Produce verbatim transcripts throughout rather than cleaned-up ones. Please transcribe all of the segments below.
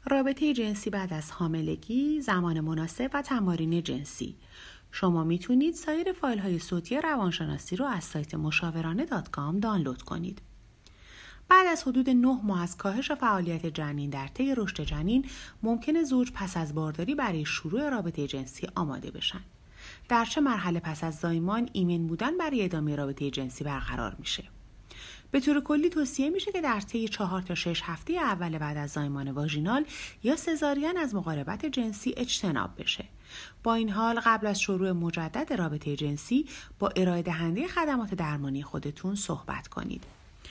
رابطه جنسی بعد از حاملگی، زمان مناسب و تمارین جنسی. شما میتونید سایر فایل های صوتی روانشناسی رو از سایت مشاورانه دات کام دانلود کنید. بعد از حدود نه ماه از کاهش فعالیت جنین در طی رشد جنین، ممکنه زوج پس از بارداری برای شروع رابطه جنسی آماده بشن. در چه مرحله پس از زایمان ایمن بودن برای ادامه رابطه جنسی برقرار میشه؟ به طور کلی توصیه میشه که در طی چهار تا شش هفته اول بعد از زایمان واژینال یا سزارین از مقاربت جنسی اجتناب بشه. با این حال قبل از شروع مجدد رابطه جنسی با ارائه دهنده خدمات درمانی خودتون صحبت کنید.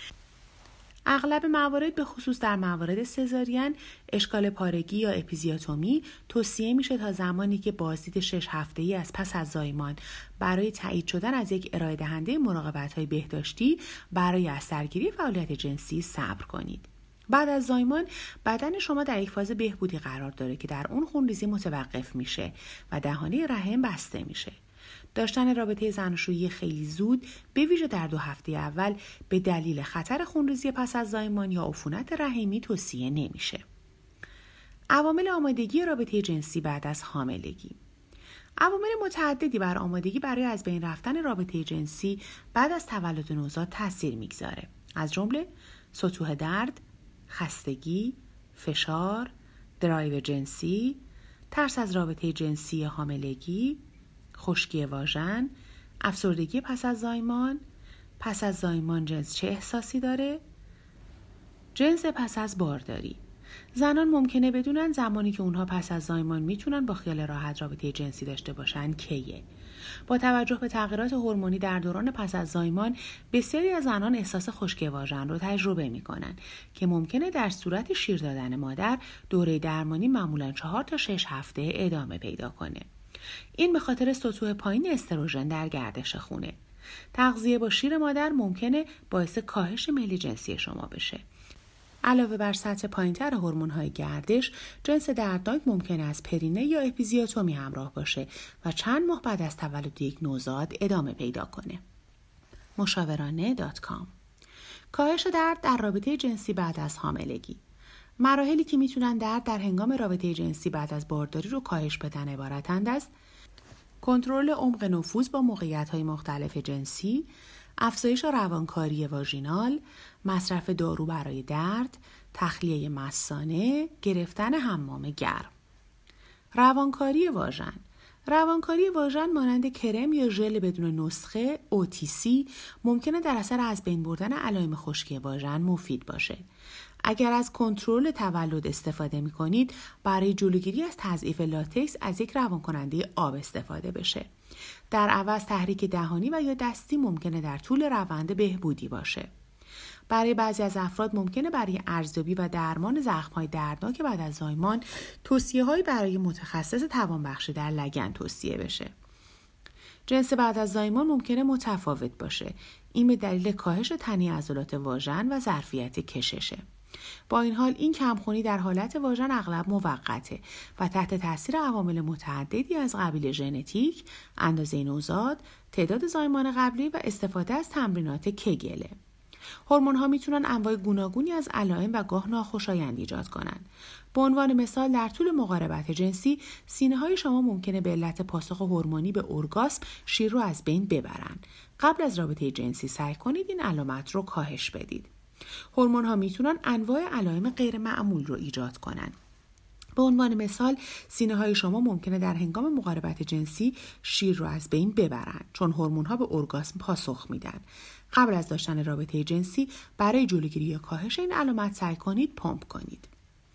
اغلب موارد به خصوص در موارد سزارین، اشکال پارگی یا اپیزیاتومی توصیه میشه تا زمانی که بازدید شش هفته‌ای از پس از زایمان برای تایید شدن از یک ارائه دهنده مراقبت‌های بهداشتی برای از سرگیری فعالیت جنسی صبر کنید. بعد از زایمان بدن شما در یک فاز بهبودی قرار داره که در اون خونریزی متوقف میشه و دهانه رحم بسته میشه. داشتن رابطه زناشویی خیلی زود به ویژه در دو هفته اول به دلیل خطر خونریزی پس از زایمان یا عفونت رحمی توصیه نمیشه. عوامل آمادگی رابطه جنسی بعد از حاملگی. عوامل متعددی بر آمادگی برای از بین رفتن رابطه جنسی بعد از تولد نوزاد تاثیر میگذاره. از جمله سطوح درد، خستگی، فشار، درایو جنسی، ترس از رابطه جنسی حاملگی، خشکی واژن، افسردگی پس از زایمان. پس از زایمان جنس چه احساسی داره؟ جنس پس از بارداری. زنان ممکنه بدونن زمانی که اونها پس از زایمان میتونن با خیال راحت رابطه جنسی داشته باشن کیه. با توجه به تغییرات هورمونی در دوران پس از زایمان، بسیاری از زنان احساس خشکی واژن رو تجربه میکنن که ممکنه در صورت شیر دادن مادر دوره درمانی معمولاً چهار تا شش هفته ادامه پیدا کنه. این به خاطر سطوح پایین استروژن در گردش خونه. تغذیه با شیر مادر ممکنه باعث کاهش میل جنسی شما بشه. علاوه بر سطح پایینتر هورمون‌های گردش، جنس دردناک ممکنه از پرینه یا اپیزیاتومی همراه باشه و چند ماه بعد از تولد یک نوزاد ادامه پیدا کنه. مشاورانه دات کام. کاهش درد در رابطه جنسی بعد از حاملگی. مراحلی که میتونن درد در هنگام رابطه جنسی بعد از بارداری رو کاهش بدن عبارتند از کنترل عمق نفوذ با موقعیت‌های مختلف جنسی، افزایش روانکاری واژینال، مصرف دارو برای درد، تخلیه مثانه، گرفتن حمام گرم. روانکاری واژن. روانکاری واژن مانند کرم یا ژل بدون نسخه او تی سی ممکنه در اثر از بین بردن علائم خشکی واژن مفید باشه. اگر از کنترل تولد استفاده می کنید، برای جلوگیری از تضعیف لاتکس از یک روانکننده آب استفاده بشه. در عوض تحریک دهانی و یا دستی ممکنه در طول روند بهبودی باشه. برای بعضی از افراد ممکنه برای ارزیابی و درمان زخم‌های دردناک بعد از زایمان توصیه‌هایی برای متخصص توانبخشی در لگن توصیه بشه. جنس بعد از زایمان ممکنه متفاوت باشه. این به دلیل کاهش تنی عضلات واژن و ظرفیت کششه. با این حال این کمخونی در حالت واژن اغلب موقته و تحت تاثیر عوامل متعددی از قبیل ژنتیک، اندازه نوزاد، تعداد زایمان قبلی و استفاده از تمرینات کگله. هورمون‌ها میتونن انواع گوناگونی از علائم و گاه ناخوشایند ایجاد کنن. به عنوان مثال در طول مقاربت جنسی، سینه‌های شما ممکنه به علت پاسخ هورمونی به اورگاسم شیر رو از بین ببرن. قبل از رابطه جنسی سعی کنید این علامت رو کاهش بدید. هورمون‌ها میتونن انواع علائم غیر معمول رو ایجاد کنن. به عنوان مثال سینه‌های شما ممکنه در هنگام مقاربت جنسی شیر رو از بین ببرن چون هورمون‌ها به ارگاسم پاسخ میدن. قبل از داشتن رابطه جنسی برای جلوگیری یا کاهش این علامت سعی کنید پمپ کنید.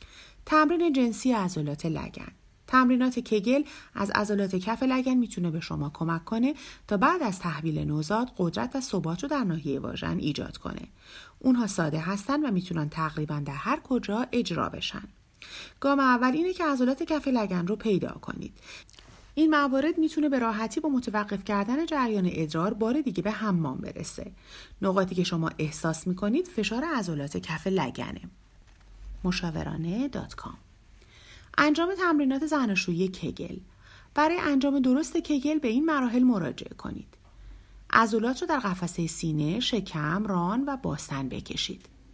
تمرین جنسی عضلات لگن. تمرینات کگل از عضلات کف لگن میتونه به شما کمک کنه تا بعد از تحویل نوزاد قدرت و ثبات رو در ناحیه واژن ایجاد کنه. اونها ساده هستن و میتونن تقریبا در هر کجا اجرا بشن. گام اول اینه که عضلات کف لگن رو پیدا کنید. این موارد میتونه به راحتی با متوقف کردن جریان ادرار بار دیگه به حمام برسه. نقاطی که شما احساس میکنید فشار عضلات کف لگنه. مشاورانه دات کام. انجام تمرینات زناشویی کگل. برای انجام درست کگل به این مراحل مراجعه کنید. عضلات رو در قفسه سینه، شکم، ران و باسن بکشید.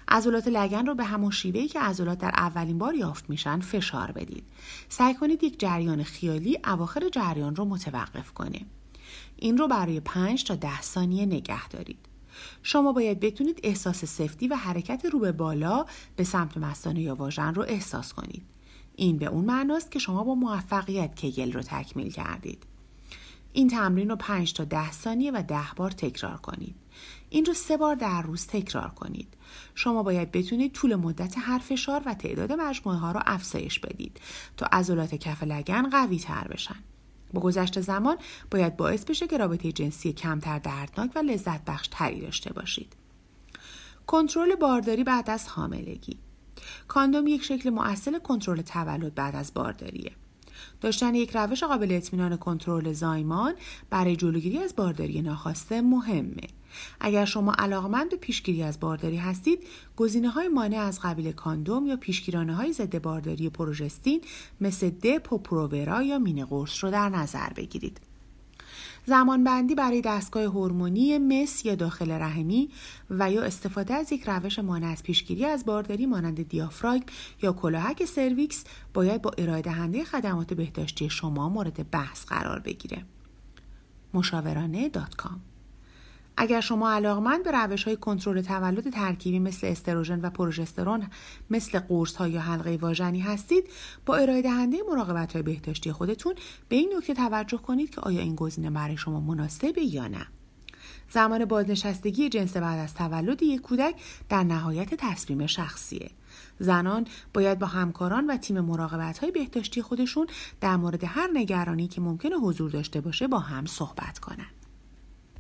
عضلات لگن رو به همون شیوهی که عضلات در اولین بار یافت میشن فشار بدید. سعی کنید یک جریان خیالی اواخر جریان رو متوقف کنه. این رو برای پنج تا ده ثانیه نگه دارید. شما باید بتونید احساس سفتی و حرکت رو به بالا به سمت مثانه یا واژن رو احساس کنید. این به اون معناست که شما با موفقیت کگل رو تکمیل کردید. این تمرین رو پنج تا ده ثانیه و ده بار تکرار کنید. این رو سه بار در روز تکرار کنید. شما باید بتونید طول مدت هر فشار و تعداد مجموعه ها رو افزایش بدید تا عضلات کف لگن قوی تر بشن. با گذشت زمان باید باعث بشه که رابطه جنسی کمتر دردناک و لذت بخش تری داشته باشید. کنترل بارداری بعد از حاملگی. کاندوم یک شکل مؤثر کنترل تولد بعد از بارداریه. داشتن یک روش قابل اطمینان کنترل زایمان برای جلوگیری از بارداری ناخواسته مهمه. اگر شما علاقمند به پیشگیری از بارداری هستید، گزینه‌های مانع از قبیل کاندوم یا پیشگیرانه‌های ضد بارداری پروژستین مثل دپ و پروورا یا مینه قرص رو در نظر بگیرید. زمان بندی برای دستگاه هورمونی مس یا داخل رحمی و یا استفاده از یک روش مانع از پیشگیری از بارداری مانند دیافراگم یا کلاهک سرویکس باید با ارائه دهنده خدمات بهداشتی شما مورد بحث قرار بگیره. مشاورانه دات کام. اگر شما علاقمند به روش‌های کنترل تولد ترکیبی مثل استروژن و پروژسترون مثل قرص‌ها یا حلقه واژنی هستید، با ارائه دهنده مراقبت‌های بهداشتی خودتون به این نکته توجه کنید که آیا این گزینه برای شما مناسبه یا نه. زمان بازنشستگی جنس بعد از تولد یک کودک در نهایت تصمیم شخصیه. زنان باید با همکاران و تیم مراقبت‌های بهداشتی خودشون در مورد هر نگرانی که ممکنه حضور داشته باشه با هم صحبت کنند.